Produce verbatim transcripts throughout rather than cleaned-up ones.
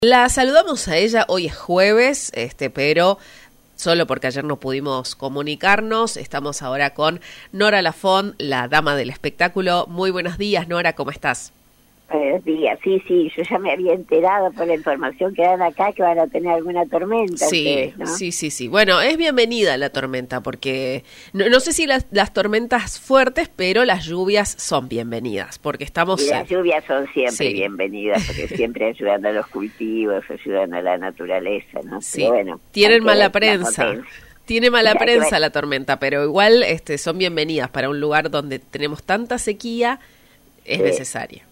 La saludamos a ella, hoy es jueves, este, pero solo porque ayer no pudimos comunicarnos. Estamos ahora con Nora Lafont, la dama del espectáculo. Muy buenos días, Nora, ¿cómo estás? Buenos días, sí, sí, yo ya me había enterado por la información que dan acá que van a tener alguna tormenta. Sí, ustedes, ¿no? sí, sí, sí. Bueno, es bienvenida la tormenta porque no, no sé si las, las tormentas fuertes, pero las lluvias son bienvenidas porque estamos... Y las lluvias son siempre sí. bienvenidas porque siempre ayudan a los cultivos, ayudan a la naturaleza, ¿no? Sí, pero bueno, tienen mala prensa. Tiene mala prensa la tormenta, pero igual este, son bienvenidas para un lugar donde tenemos tanta sequía, es sí. necesaria.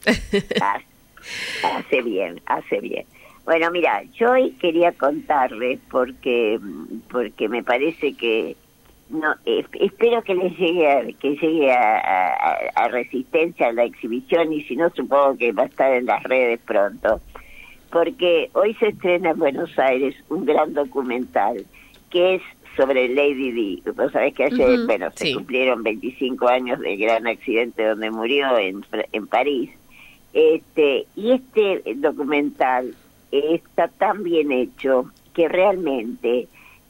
Hace bien, hace bien. Bueno, mira, yo hoy quería contarles porque porque me parece que no eh, espero que les llegue a, que llegue a, a, a Resistencia a la exhibición, y si no supongo que va a estar en las redes pronto, porque hoy se estrena en Buenos Aires un gran documental que es sobre Lady Di. Vos sabés que ayer, uh-huh, bueno, se sí. cumplieron veinticinco años del gran accidente donde murió en, en París. Este, y este documental está tan bien hecho que realmente,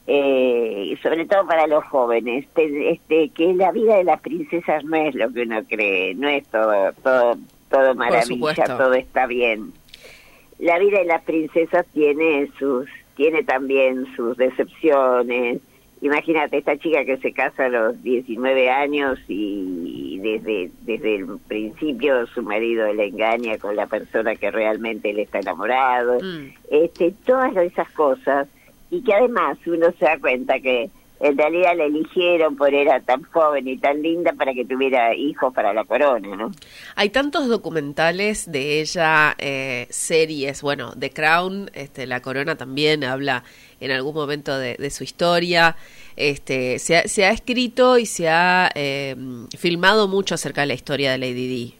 eh, sobre todo para los jóvenes, este, este, que la vida de las princesas no es lo que uno cree, no es todo, todo, todo maravilla, todo está bien. La vida de las princesas tiene sus, tiene también sus decepciones. Imagínate, esta chica que se casa a los diecinueve años y desde desde el principio su marido le engaña con la persona que realmente le está enamorado. Mm. Este, todas esas cosas, y que además uno se da cuenta que en realidad la eligieron por era tan joven y tan linda para que tuviera hijos para la corona, ¿no? Hay tantos documentales de ella, eh, series, bueno, The Crown, este, La Corona también habla en algún momento de, de su historia. Este, se ha, se ha escrito y se ha eh, filmado mucho acerca de la historia de Lady Di.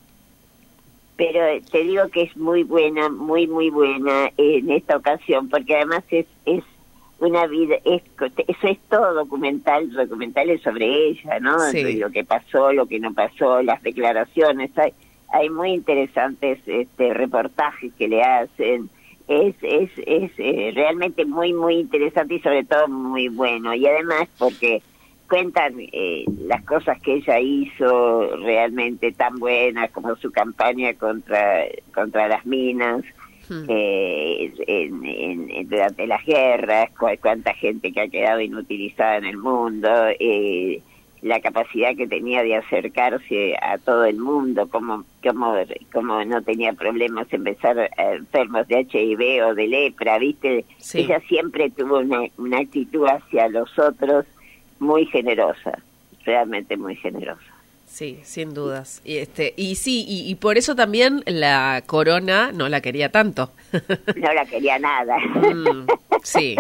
Pero te digo que es muy buena, muy, muy buena en esta ocasión, porque además es... es una vida, es, eso es todo documental, documentales sobre ella, ¿no? Sí. Lo que pasó, lo que no pasó, las declaraciones, hay, hay muy interesantes este, reportajes que le hacen, es es es eh, realmente muy, muy interesante y sobre todo muy bueno, y además porque cuentan eh, las cosas que ella hizo realmente tan buenas, como su campaña contra, contra las minas, Eh, en, en, durante las guerras, cu cuánta gente que ha quedado inutilizada en el mundo, eh, la capacidad que tenía de acercarse a todo el mundo, como, como, como no tenía problemas en besar a enfermos de H I V o de lepra, ¿viste? Sí. Ella siempre tuvo una, una actitud hacia los otros muy generosa, realmente muy generosa. Sí, sin dudas. Y este y sí, y, y por eso también la corona no la quería tanto. No la quería nada. Mm, sí.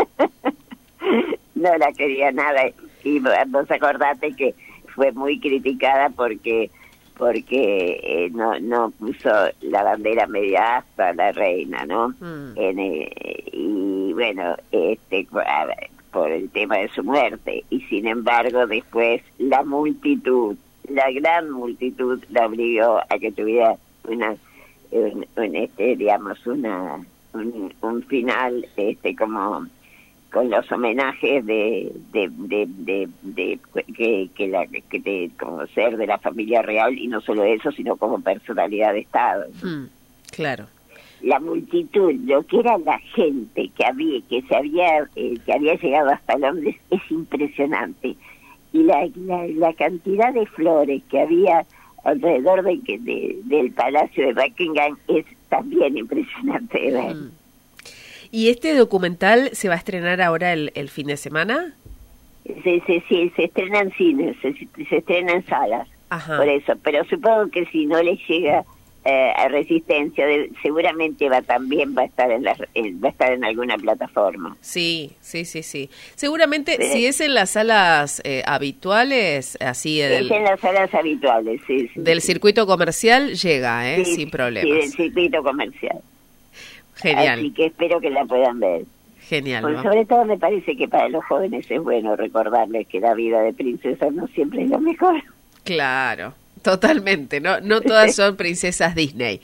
No la quería nada. Y vos acordate que fue muy criticada porque porque eh, no no puso la bandera media asta la reina, ¿no? Mm. En, eh, y bueno, este por el tema de su muerte. Y sin embargo, después la multitud la gran multitud la obligó a que tuviera una un, un, este digamos una un, un final este como con los homenajes de de de de, de que que la que de, como ser de la familia real, y no solo eso sino como personalidad de Estado. Mm, claro. La multitud, lo que era la gente que había que se había eh, que había llegado hasta Londres es impresionante. Y la, la, la cantidad de flores que había alrededor de, de, del Palacio de Buckingham es también impresionante de ver. Mm. ¿Y este documental se va a estrenar ahora el, el fin de semana? Sí, sí, sí, se estrena en cines, se, se estrena en salas. Ajá. Por eso, pero supongo que si no les llega eh, a Resistencia, de, seguramente va también va a estar en la, en, va a estar en alguna plataforma. Sí, sí, sí, sí. Seguramente pero, si es en las salas eh, habituales, así del, es en las salas habituales, sí, sí del sí. circuito comercial llega, eh, sí, sin problemas. Sí, del circuito comercial. Genial. Así que espero que la puedan ver. Genial. Pues ¿no? Sobre todo me parece que para los jóvenes es bueno recordarles que la vida de princesa no siempre es lo mejor. Claro. Totalmente, no no todas son princesas Disney.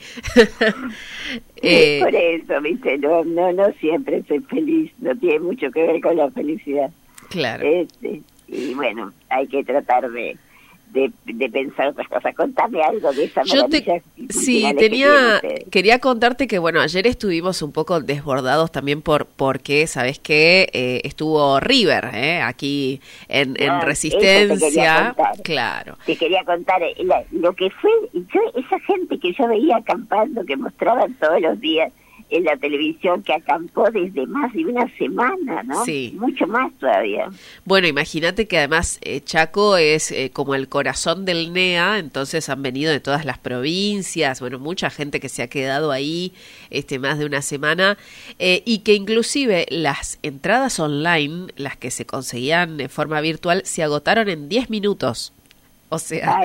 eh, Por eso, viste, no, no, no siempre soy feliz, no tiene mucho que ver con la felicidad. Claro. Este, y bueno, hay que tratar de, de, de pensar otras cosas. Contame algo de esa Yo maravilla. te, sí, tenía, quería contarte que, bueno, ayer estuvimos un poco desbordados también por porque, ¿sabes qué? Eh, estuvo River, ¿eh? Aquí en, en Ah, Resistencia. Te claro. Te quería contar eh, la, lo que fue, yo, esa gente que yo veía acampando, que mostraban todos los días en la televisión, que acampó desde más de una semana, ¿no? Sí. Mucho más todavía. Bueno, imagínate que además eh, Chaco es eh, como el corazón del N E A, entonces han venido de todas las provincias, bueno, mucha gente que se ha quedado ahí este más de una semana, eh, y que inclusive las entradas online, las que se conseguían de forma virtual, se agotaron en diez minutos. O sea,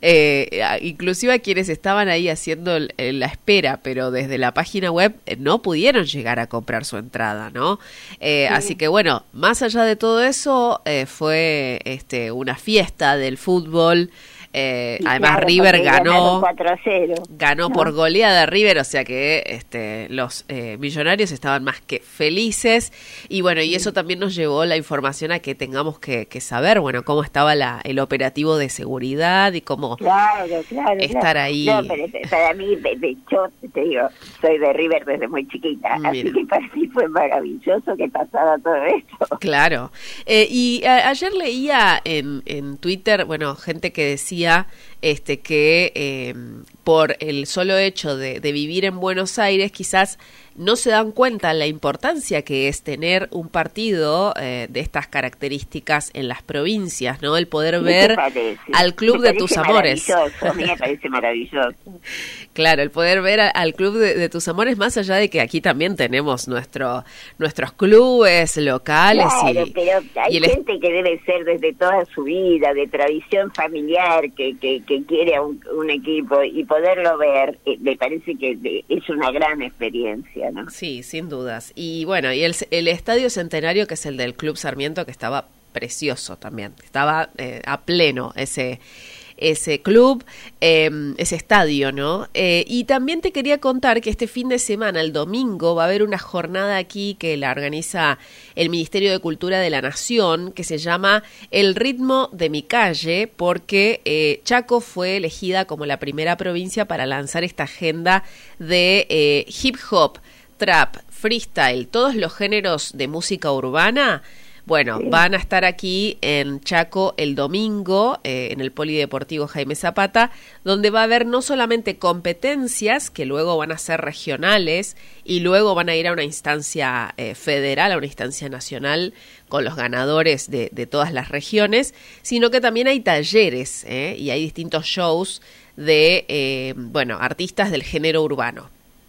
eh, inclusive a quienes estaban ahí haciendo el, el, la espera, pero desde la página web eh, no pudieron llegar a comprar su entrada, ¿no? Eh, sí. Así que bueno, más allá de todo eso, eh, fue este una fiesta del fútbol. Eh, sí, además claro, River ganó cuatro a cero, ganó ¿no? por goleada River, o sea que este los eh, millonarios estaban más que felices y bueno, y eso también nos llevó la información a que tengamos que, que saber, bueno, cómo estaba la el operativo de seguridad y cómo claro, claro, estar claro. ahí. No, pero para mí, yo te digo, soy de River desde muy chiquita, Mira. así que para mí fue maravilloso que pasara todo esto. Claro, eh, y a, ayer leía en, en Twitter, bueno, gente que decía este que eh, por el solo hecho de, de vivir en Buenos Aires quizás no se dan cuenta la importancia que es tener un partido eh, de estas características en las provincias, ¿no? El poder ver al club de tus amores. A mí me parece maravilloso. Claro, el poder ver a, al club de, de tus amores, más allá de que aquí también tenemos nuestro nuestros clubes locales. Claro, y, pero hay y el gente que debe ser desde toda su vida, de tradición familiar, que, que, que quiere a un, un equipo y poderlo ver, eh, me parece que de, es una gran experiencia, ¿no? Sí, sin dudas. Y bueno, y el, el Estadio Centenario, que es el del Club Sarmiento, que estaba precioso también, estaba eh, a pleno ese ese club, eh, ese estadio, ¿no? Eh, y también te quería contar que este fin de semana, el domingo, va a haber una jornada aquí que la organiza el Ministerio de Cultura de la Nación, que se llama El ritmo de mi calle, porque eh, Chaco fue elegida como la primera provincia para lanzar esta agenda de eh, hip hop, trap, freestyle, todos los géneros de música urbana. Bueno, sí. Van a estar aquí en Chaco el domingo, eh, en el Polideportivo Jaime Zapata, donde va a haber no solamente competencias, que luego van a ser regionales, y luego van a ir a una instancia eh, federal, a una instancia nacional, con los ganadores de, de todas las regiones, sino que también hay talleres, eh, y hay distintos shows de, eh, bueno, artistas del género urbano.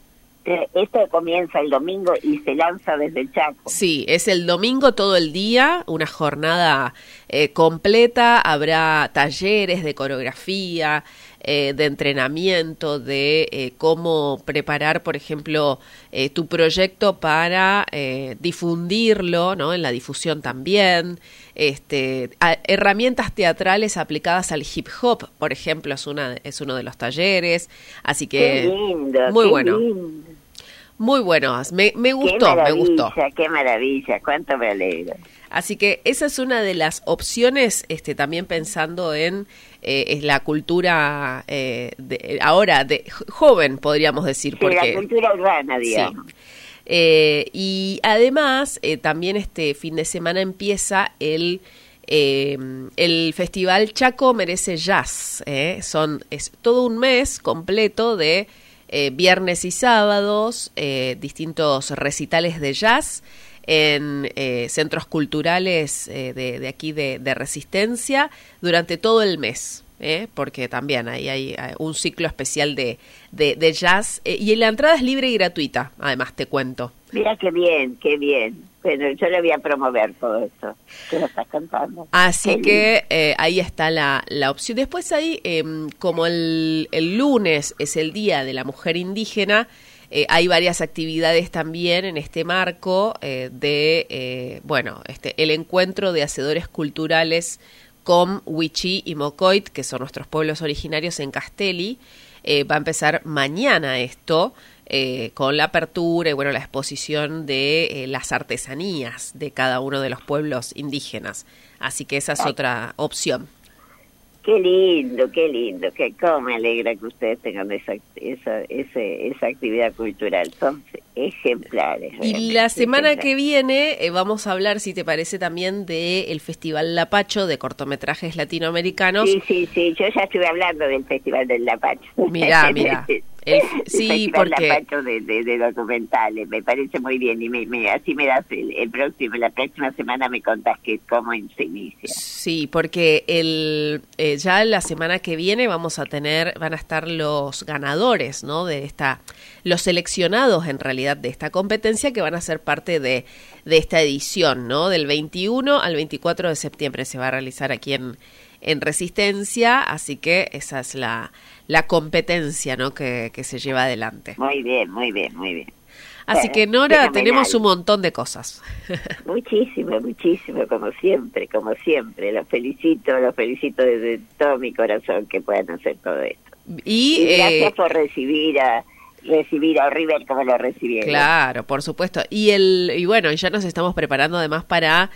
Esto comienza el domingo y se lanza desde el Chaco. Sí, es el domingo todo el día, una jornada eh, completa, habrá talleres de coreografía, eh, de entrenamiento, de eh, cómo preparar, por ejemplo, eh, tu proyecto para eh, difundirlo, ¿no? En la difusión también. Este, a, herramientas teatrales aplicadas al hip hop, por ejemplo, es una es uno de los talleres, así que qué lindo, muy qué bueno. Lindo. Muy buenos, me, me gustó, me gustó. Qué maravilla, cuánto me alegro. Así que esa es una de las opciones, este, también pensando en eh, es la cultura eh, de, ahora de joven, podríamos decir. Sí, porque, la cultura urbana, digamos. Sí. Eh, y además, eh, también este fin de semana empieza el eh, el Festival Chaco Merece Jazz. Eh, son es todo un mes completo de Eh, viernes y sábados, eh, distintos recitales de jazz en eh, centros culturales eh, de, de aquí de, de Resistencia durante todo el mes, eh, porque también ahí hay, hay un ciclo especial de, de, de jazz eh, y la entrada es libre y gratuita, además te cuento. Mira qué bien, qué bien. Bueno, yo le voy a promover todo eso que lo estás contando. Así qué que eh, ahí está la, la opción. Después ahí, eh, como el, el lunes es el Día de la Mujer Indígena, eh, hay varias actividades también en este marco eh, de, eh, bueno, este el encuentro de hacedores culturales Com, Wichí y Mocoit, que son nuestros pueblos originarios en Castelli. Eh, va a empezar mañana esto, eh, con la apertura y bueno, la exposición de eh, las artesanías de cada uno de los pueblos indígenas. Así que esa es Ay, otra opción. qué lindo, qué lindo, que cómo me alegra que ustedes tengan esa, esa, ese, esa actividad cultural. Son ejemplares. Y la semana ejemplares. que viene eh, vamos a hablar, si te parece, también del Festival Lapacho de cortometrajes latinoamericanos. Sí, sí, sí, yo ya estuve hablando del Festival del Lapacho. Mirá, mirá. El, sí, el Festival porque Lapacho de, de, de documentales, me parece muy bien y me, me, así me das el, el próximo, la próxima semana me contás que cómo se inicia. sí, porque el eh, ya la semana que viene vamos a tener, van a estar los ganadores, ¿no? De esta, los seleccionados en realidad de esta competencia que van a ser parte de, de esta edición, ¿no? Del veintiuno al veinticuatro de septiembre se va a realizar aquí en en Resistencia, así que esa es la, la competencia, ¿no? que, que se lleva adelante. Muy bien, muy bien, muy bien. Así Bueno, que Nora, fenomenal. tenemos un montón de cosas. Muchísimo, muchísimo, como siempre, como siempre. Los felicito, los felicito desde todo mi corazón que puedan hacer todo esto. Y, Y gracias eh, por recibir a recibir a River como lo recibieron. claro, por supuesto. Y el y bueno, ya nos estamos preparando además para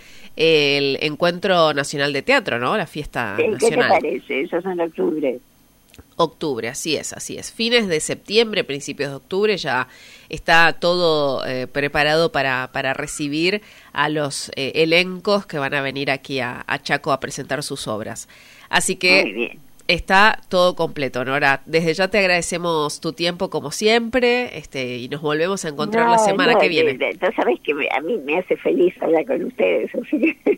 el Encuentro Nacional de Teatro, ¿no? La fiesta ¿Qué, ¿Qué te nacional. parece? Eso es en octubre. Octubre, así es, así es. Fines de septiembre, principios de octubre, ya está todo eh, preparado para, para recibir a los eh, elencos que van a venir aquí a, a Chaco a presentar sus obras. Así Muy que bien. está todo completo, Nora. Desde ya te agradecemos tu tiempo como siempre, este, y nos volvemos a encontrar la No, semana no, que viene. de- de- Tú sabes que me- a mí me hace feliz hablar con ustedes, así que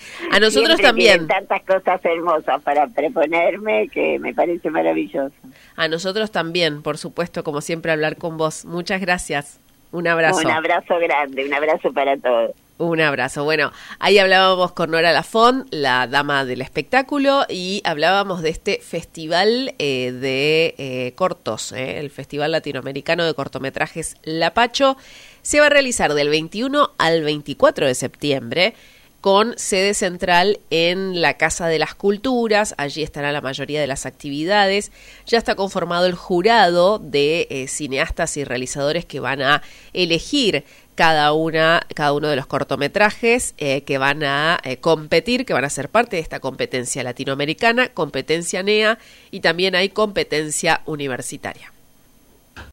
A nosotros siempre también. tienen tantas cosas hermosas para proponerme que me parece maravilloso. A nosotros también, por supuesto, como siempre, hablar con vos. Muchas gracias. Un abrazo. Un abrazo grande, un abrazo para todos. Un abrazo. Bueno, ahí hablábamos con Nora Lafont, la dama del espectáculo, y hablábamos de este festival eh, de eh, cortos, eh, el Festival Latinoamericano de Cortometrajes Lapacho. Se va a realizar del veintiuno al veinticuatro de septiembre, con sede central en la Casa de las Culturas. Allí estará la mayoría de las actividades. Ya está conformado el jurado de eh, cineastas y realizadores que van a elegir cada una, cada uno de los cortometrajes eh, que van a eh, competir, que van a ser parte de esta competencia latinoamericana, competencia N E A, y también hay competencia universitaria.